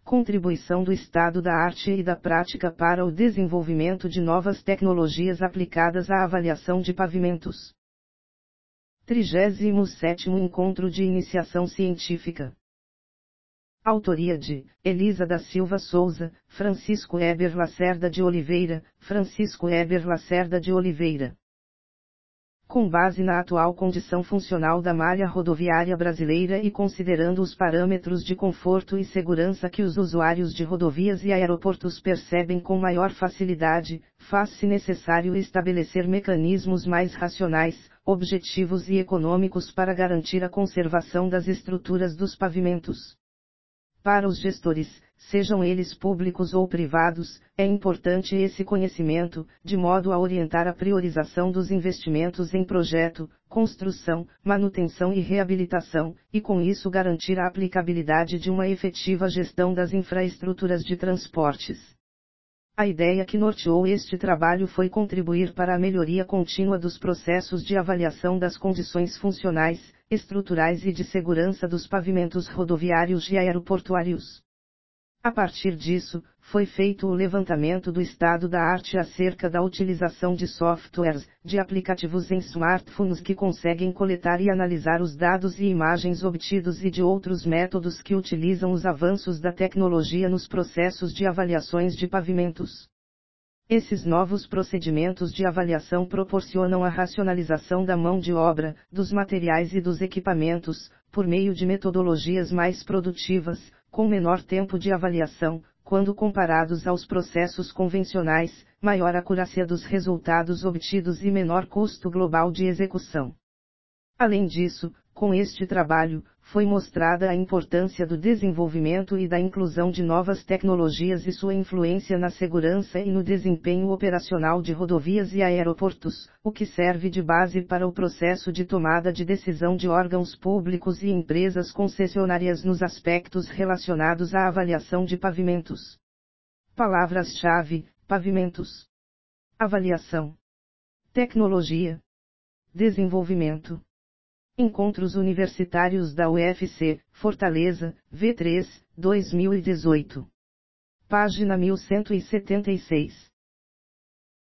Contribuição do estado da arte e da prática para o desenvolvimento de novas tecnologias aplicadas à avaliação de pavimentos. 37º Encontro de Iniciação Científica. Autoria de Elisa da Silva Souza, Francisco Eber Lacerda de Oliveira, Francisco Eber Lacerda de Oliveira. Com base na atual condição funcional da malha rodoviária brasileira e considerando os parâmetros de conforto e segurança que os usuários de rodovias e aeroportos percebem com maior facilidade, faz-se necessário estabelecer mecanismos mais racionais, objetivos e econômicos para garantir a conservação das estruturas dos pavimentos. Para os gestores, sejam eles públicos ou privados, é importante esse conhecimento, de modo a orientar a priorização dos investimentos em projeto, construção, manutenção e reabilitação, e com isso garantir a aplicabilidade de uma efetiva gestão das infraestruturas de transportes. A ideia que norteou este trabalho foi contribuir para a melhoria contínua dos processos de avaliação das condições funcionais, estruturais e de segurança dos pavimentos rodoviários e aeroportuários. A partir disso, foi feito o levantamento do estado da arte acerca da utilização de softwares, de aplicativos em smartphones que conseguem coletar e analisar os dados e imagens obtidos e de outros métodos que utilizam os avanços da tecnologia nos processos de avaliações de pavimentos. Esses novos procedimentos de avaliação proporcionam a racionalização da mão de obra, dos materiais e dos equipamentos, por meio de metodologias mais produtivas, com menor tempo de avaliação, quando comparados aos processos convencionais, maior acurácia dos resultados obtidos e menor custo global de execução. Além disso, com este trabalho, foi mostrada a importância do desenvolvimento e da inclusão de novas tecnologias e sua influência na segurança e no desempenho operacional de rodovias e aeroportos, o que serve de base para o processo de tomada de decisão de órgãos públicos e empresas concessionárias nos aspectos relacionados à avaliação de pavimentos. Palavras-chave: pavimentos, avaliação, tecnologia, desenvolvimento. Encontros Universitários da UFC, Fortaleza, V3, 2018. Página 1176.